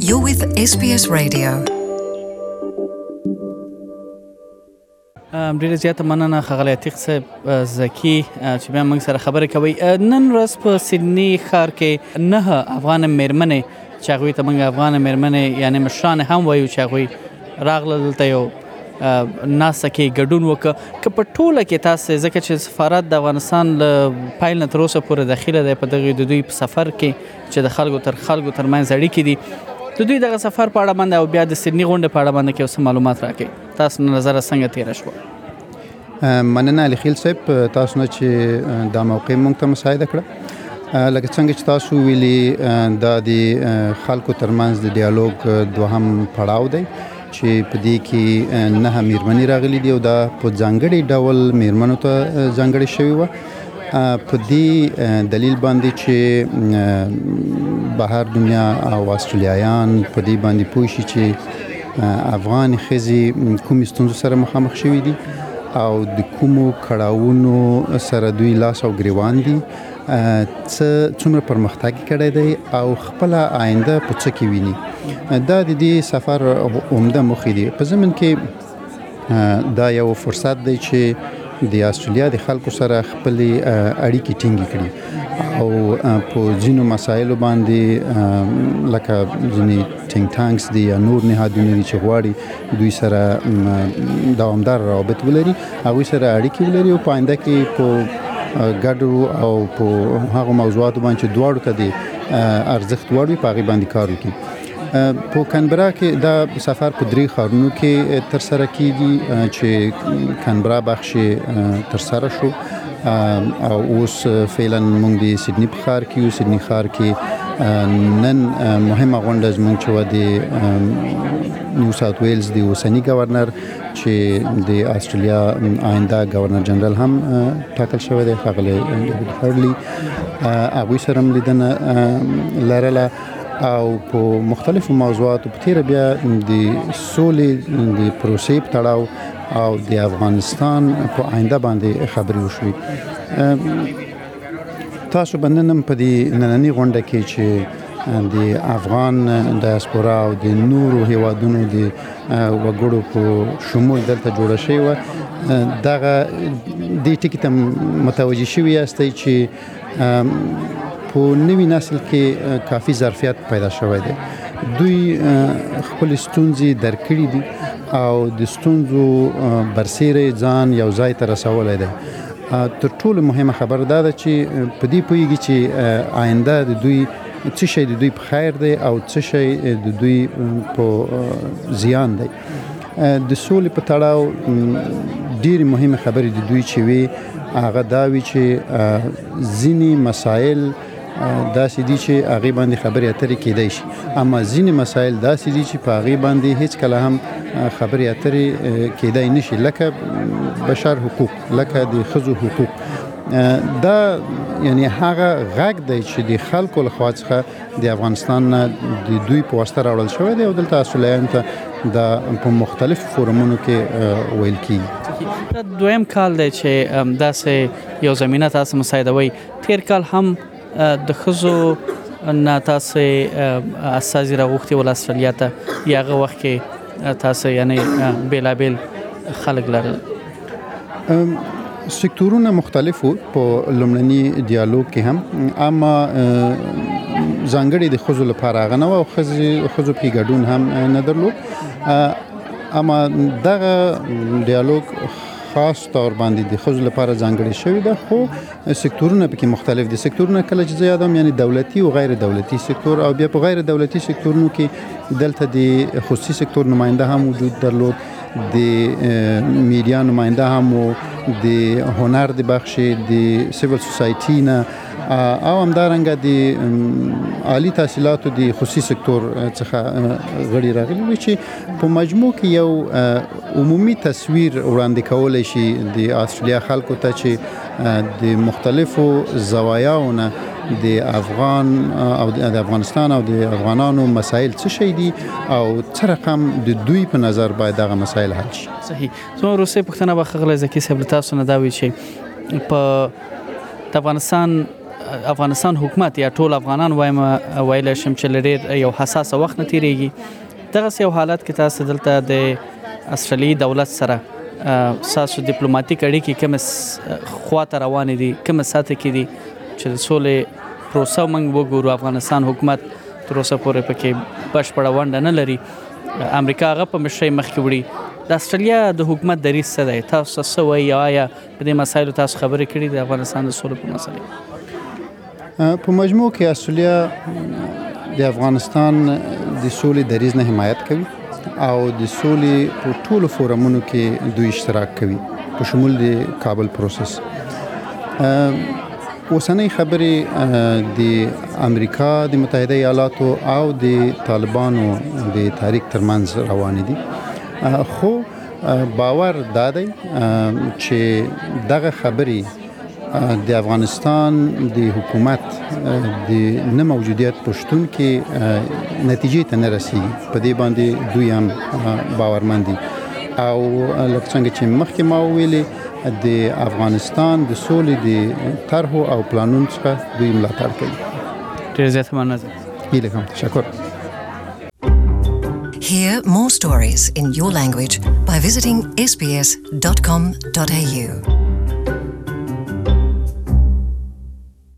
You're with SBS Radio. ډیره زیاته مننه ښاغلی عتیق صاحب زکي چې بیا موږ سره خبرې کوي. نن ورځ په سیدني ښار کې 9 افغان میرمنې چې هغوی ته موږ افغان میرمنې یعنې مشران هم وایو چې هغوی راغله دلته یو ناسته کې ګډون وکړه. که په ټوله کې تاسې ځکه چې سفارت د افغانستان له پیل نه تر اوسه پورې داخله دی په دغه د دوی په سفر کې چې د خلکو ترمنځ اړیکې دي، د دوی دغه سفر په اړه باندې او بیا د سیدني غونډې په اړه باندې کې اوس معلومات راکړئ. تاسو نظر څنګه تیره شوه؟ مننه علي خیل صاحب، تاسو نه چې دا موقع موږ ته مساعده کړه. لکه څنګه چې تاسو ویلي دا د خلکو ترمنځ د ډیالوګ دوهم پړاو دی چې په دې کې 9 میرمنې راغلي دي او دا په ځانګړي ډول میرمنو ته ځانګړې شوې وه په دې دلیل باندې چې بهر دنیا او استرالیایان په دې باندې پوه شي چې افغان ښځې کومې ستونزو سره مخامخ شوي دي او د کومو کړاوونو سره دوی لاس او ګریوان دي، څومره پرمختګ کړی دی او خپل آینده په څه کې ویني. دا د دې سفر عمده موخې دي. په ضمن کې دا یو فرصت دی چې د استرالیا د خلکو سره خپل اړیکې ټینګې کړي او په ځینو مسایلو باندې لکه ځینې ټینګ ټانکس دي یا نور نهادونه دي چې غواړي دوی سره دوامدار روابط ولري، هغوی سره اړیکې ولري او په آینده کې په ګډو او په هغو موضوعاتو باندې چې دواړو ته د ارزښت وړ وي په هغې باندې کار وکړي. په کانبرا کې دا سفر په 3 ښارونو کې تر سره کیږي چې کانبرا بخش تر سره شو او اوس فعلا موږ د سیدني په ښار کې یو. سیدني ښار کې نن مهمه غونډه زموږ چې د نیو ساوث ویلز د اوسني گورنر چې د استرالیا آینده گورنر جنرال هم ټاکل شوی دی ښاغلی ډیویډ هرلی، هغوی سره هم لیدنه لرله او په مختلفو موضوعاتو په تیره بیا د سولې د پروسې په تړاو او د افغانستان په آینده باندې خبرې وشوي. تاسو باندې نن په دې نننۍ غونډه کې چې د افغان ډایسپورا او د نورو هیوادونو د وګړو په شمول دلته جوړه شوې وه، دغه دې ټکي ته متوجه شوي یاستئ چې په نوي نسل کې کافي ظرفیت پیدا شوی دی. دوی خپل ستونزې درک کړي دي او د ستونزو برسیره ځان یو ځای ته رسولی دی. تر ټولو مهمه خبره دا ده چې په دې پوهیږي چې آینده د دوی څه شی د دوی په خیر دی او څه شی د دوی په زیان دی. د سولې په تړاو ډېرې مهمه خبرې د دوی چې وي هغه دا وي چې ځینې مسایل داسې دي چې هغې باندې خبرې اترې کېدای شي، اما ځینې مسایل داسې دي چې په هغې باندې هیڅ کله هم خبرې اترې کېدای نشي، لکه بشر حقوق، لکه د ښځو حقوق. دا یعنی هغه غږ دی چې د خلکو له خوا څخه د افغانستان نه د دوی په واسطه راوړل شوی دی او دلته استرالیایانو ته دا په مختلفو فورمونو کې ویل کیږي. دا دویم کال دی چې داسې یو زمینه تاسو مساعدوئ. تیر کال هم د ښځو نه تاسې استازي راغوښتي ول استرالیا ته، یا هغه وخت کې تاسو یعنی بیلابیل خلک لرل؟ سکتورونه مختلف وو په لومړني ډیالوګ کې هم، اما ځانګړي د ښځو لپاره هغه نه وه او ښځو پکې ګډون هم نه درلود. اما دغه ډیالوګ خاص طور باندې د ښځو لپاره ځانګړي شوی ده، خو سکتورونه پکې مختلف دي. سکتورونه کله چې زه یادوم یعنی دولتي او غیر دولتي سکتور، او بیا په غیر دولتي سکتورونو کې دلته د خصوصي سکتور نماینده هم وجود درلود، د میډیا نماینده هم و، د هنر د بخش، د سیویل سوسایټي نه او همدارنګه د عالی تحصیلاتو د خصوصي سکتور څخه غړي راغلي وي چې په مجموع کې یو عمومي تصویر وړاندې کولی شي د استرالیا خلکو ته چې د مختلفو زوایاونه د افغان او د افغانستان او د افغانانو مسایل څه شي دي او څه رقم د دوی په نظر باید دغه مسایل حل شي. صحیح. زما وروستۍ پوښتنه به ښاغلی زکي صاحب له تاسو نه دا وي چې په د افغانستان افغانستان حکومت یا ټول افغانان وایم ویل شم چې لري یو حساس وخت نه تیریږي دغه یو حالت کې تاسو دلته د استرالیي دولت سره ساسو ډیپلوماټیک اړیکې کوم خواته روان دي کوم ساته کې دي چې د سولې پروسه موږ وګورو افغانستان حکومت تر اوسه پورې پکې بشپړه ونډه نه لري امریکا هغه په مشرۍ مخکې وړي د استرالیا د حکومت دریځ څه دی تاسو څه وایي یا په دې مسایلو تاسو خبرې کړې د افغانستان د سولې په مسله په مجموع کې استرالیا د افغانستان د سولې دریځ نه حمایت کوي او د سولې په ټولو فورمونو کې دوی اشتراک کوي په شمول د کابل پروسس اوسنۍ خبرې د امریکا د متحده ایالاتو او د طالبانو د تحریک ترمنځ روان دي خو باور دادی چې دغه خبرې د افغانستان د حکومت د نه موجودیت پښتون کې نتیجې ته نه رسیږي په دې باندې دوی هم باورمن دي او لکه څنګه چې مخکې ما ویلي د افغانستان د سولې د طرحو او پلانونو څخه دوی ملاتړ کوي ډېر زیات مننه هیله کوم تشکر Hear more stories in your language by visiting sbs.com.au